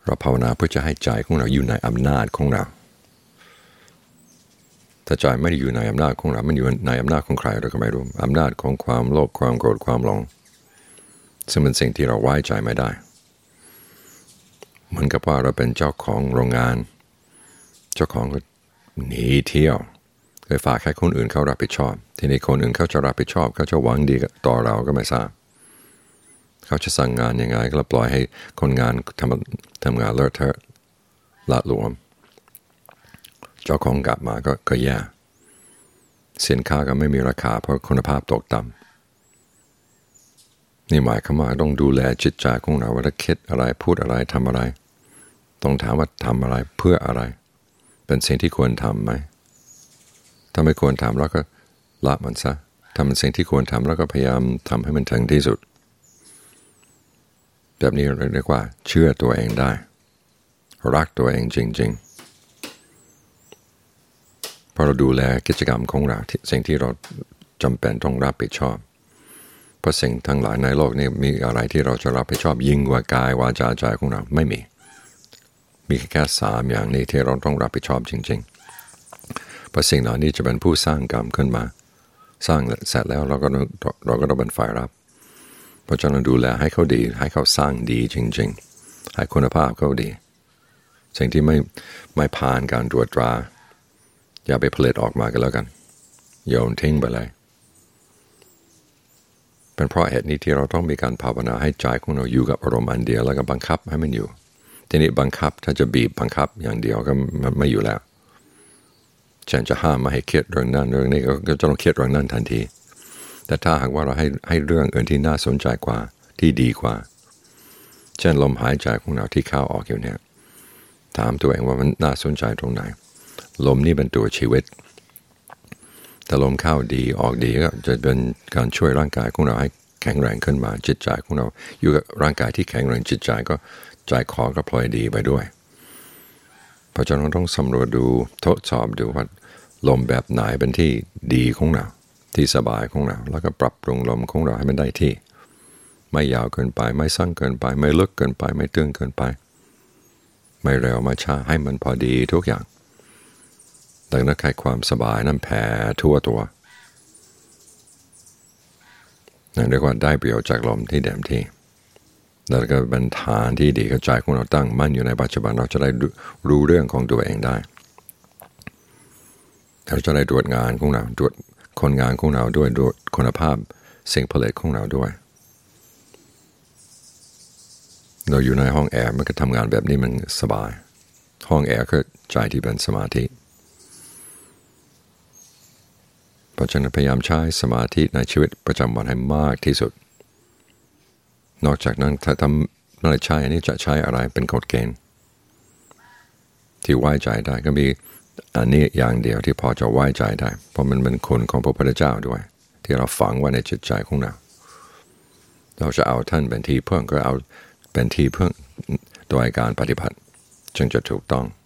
เราภาวนาเพื่อจะให้ใจของเราอยู่ในอำนาจของเราถ้าใจไม่ได้อยู่ในอำนาจของเรามันอยู่ในอำนาจของใครเราก็ไม่รู้อำนาจของความโลภความโกรธความหลงซึ่งเป็นสิ่งที่เราไว้ใจไม่ได้เหมือนกับว่าเราเป็นเจ้าของโรงงานเจ้าของก็หนีเที่ยวเคยฝากให้คนอื่นเขารับผิดชอบทีนี้คนอื่นเขาจะรับผิดชอบเขาจะหวังดีต่อเราก็ไม่ทราบเขาจะสั่งงานยังไงก็ปล่อยให้คนงานทำงานเลอะเทอะละหลวมเจ้าของกลับมาก็แย่สินค้าก็ไม่มีราคาเพราะคุณภาพตกต่ำนี่หมายความว่าต้องดูแลจิตใจของเราว่าถ้าคิดอะไรพูดอะไรทำอะไรต้องถามว่าทำอะไรเพื่ออะไรเป็นสิ่งที่ควรทำไหมถ้าไม่ควรทำแล้วก็ละมันซะทำเป็นสิ่งที่ควรทำแล้วก็พยายามทำให้มันถึงที่สุดแบบนี้เราเรียกว่าเชื่อตัวเองได้รักตัวเองจริงๆพอเราดูแลกิจกรรมของเราสิ่งที่เราจำเป็นต้องรับผิดชอบเพราะสิ่งทั้งหลายในโลกนี้มีอะไรที่เราจะรับผิดชอบยิ่งกว่ากายวาจาใจของเราไม่มีแค่3อย่างนี้ที่เราต้องรับผิดชอบจริงๆเพราะสิ่งเหล่านี้จะเป็นผู้สร้างกรรมขึ้นมาสร้างเสร็จแล้วเราก็ต้องเป็นฝ่ายรับเพราะฉะนั้นดูแลให้เขาดีให้เขาสร้างดีจริงๆให้คุณภาพเขาดีสิ่งที่ไม่ผ่านการตรวจตราอย่าไปผลิตออกมากันแล้วกันโยนทิ้งไปเลยเป็นเพราะเหตุนี้ที่เราต้องมีการภาวนาให้ใจของเราอยู่กับอารมณ์อันเดียวแล้วก็บังคับให้มันอยู่ทีนี้บังคับถ้าจะบีบบังคับอย่างเดียวก็ไม่อยู่แล้วฉันจะห้ามมาให้เครียดเรื่องนั้นเรื่องนี้ก็จะต้องเครียดเรื่องนั้นทันทีแต่ถ้าหากว่าเราให้เรื่องอื่นที่น่าสนใจกว่าที่ดีกว่าเช่นลมหายใจของเราที่เข้าออกอยู่เนี่ยถามตัวเองว่ามันน่าสนใจตรงไหนลมนี่เป็นตัวชีวิตแต่ลมเข้าดีออกดีก็จะเป็นการช่วยร่างกายของเราให้แข็งแรงขึ้นมาจิตใจของเราอยู่กับร่างกายที่แข็งแรงจิตใจก็ใจคอก็พลอยดีไปด้วยเพราะฉะนั้นต้องสำรวจดูทดสอบดูว่าลมแบบไหนเป็นที่ดีของเราที่สบายของเราแล้วก็ปรับปรุงลมของเราให้มันได้ที่ไม่ยาวเกินไปไม่สั้นเกินไปไม่ลึกเกินไปไม่ตึงเกินไปไม่เร็วไม่ช้าให้มันพอดีทุกอย่างดังนั้นให้ความสบายนั้นแผ่ทั่วตัวนั่นเรียกว่าได้ประโยชน์จากลมที่เต็มที่แล้วก็เป็นฐานที่ดีกระจายของเราตั้งมั่นอยู่ในปัจจุบันเราจะได้รู้เรื่องของตัวเองได้เราจะได้ตรวจงานของเราตรวจคนงานของเราด้วยตรวจคุณภาพสิ่งผลิตของเราด้วยเราอยู่ในห้องแอร์มันก็ทำงานแบบนี้มันสบายห้องแอร์ก็ใจที่เป็นสมาธิเพราะฉะนั้นพยายามใช้สมาธิในชีวิตประจำวันให้มากที่สุดนอกจากนั้นถ้าทำอะไรใช้อันนี้จะใช้อะไรเป็นกฎเกณฑ์ที่ไว้ใจได้ก็มีอันนี้อย่างเดียวที่พอจะไว้ใจได้เพราะมันเป็นคุณของพระพุทธเจ้าด้วยที่เราฝังไว้ในจิตใจของเราจะเอาท่านเป็นที่พึ่งก็เอาเป็นที่พึ่งโดยการปฏิบัติจึงจะถูกต้อง